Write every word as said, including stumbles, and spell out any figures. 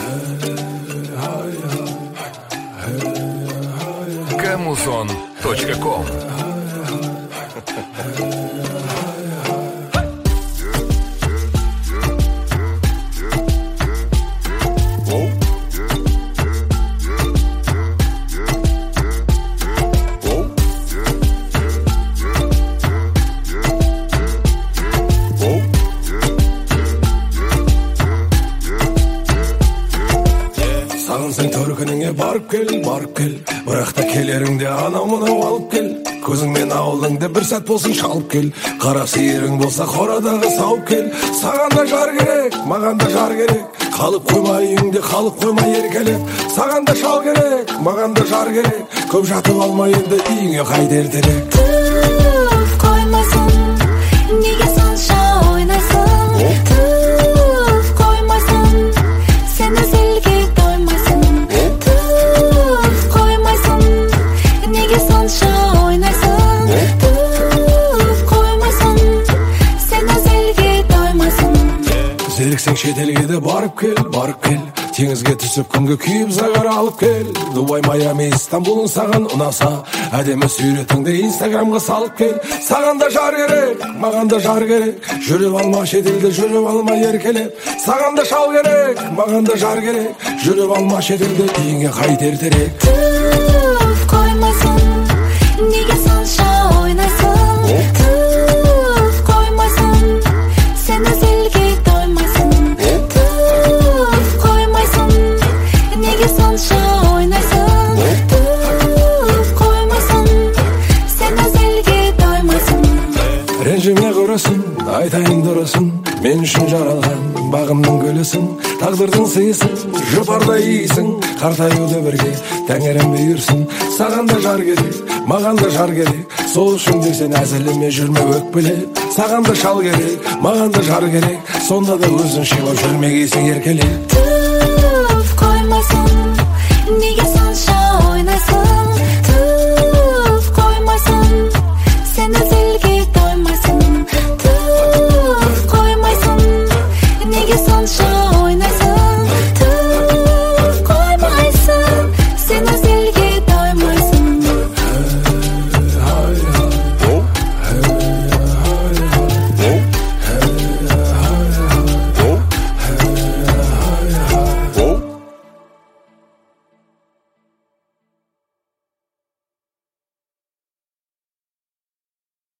Камузон точка ком. Сағынсаң төркініңе барып кел, барып кел, бірақ та келеріңде анау мынау алып кел. Көзіңмен ауылыңды бір сәт болсын шалып кел. Қара сиырың болса қорадағы сауып кел. Саған да жар керек, маған да жар керек. Қалып қоймай үйіңде, қалып қоймай еркелеп. Саған да шал керек, маған да жар керек. Көп жатып алма енді үйіңе қайта ертерек. Түф қоймайсың, неге сонша ойнайсың? Түф қоймайсың, сен өзелге тоймайсың. Түф қоймайсың, неге сонша ойнайсың? Түф қоймайсың, сен өзелге тоймайсың. Зеріксең шетелге де барып кел, барып кел. Теңізге түсіп күнге күйіп загар алып кел. Дубай, Майами, Истанбулың саған ұнаса, әдемі суретіңді инстаграмға салып кел. Саған да жар керек, маған да жар керек. Жүріп алма шетелде, жүріп алма еркелеп. Саған да шал керек, маған да жар керек. Жүріп алма шетелде, үйіңе қайта ертерек. Түф қоймайсың, неге сонша ойнайсың? Түф қоймайсың, сен өзелге тоймайсың. Түф қоймайсың, неге сонша ойнайсың? Түф қоймайсың, сен өзелге тоймайсың. Ренжіме құрысын, айтайын дұрысын. Мен үшін жаралған бағымның гүлісің. Тағдырдың сыйысың, жұпардай иісің. Қартаюды бірге тәңірім бұйырсын. Саған да жар керек, маған да жар керек. Сол үшін де сен әзіліме жүрме өкпелеп. Саған да шал керек, маған да жар керек. Сонда да өзің шебап жүрмегейсің еркелеп.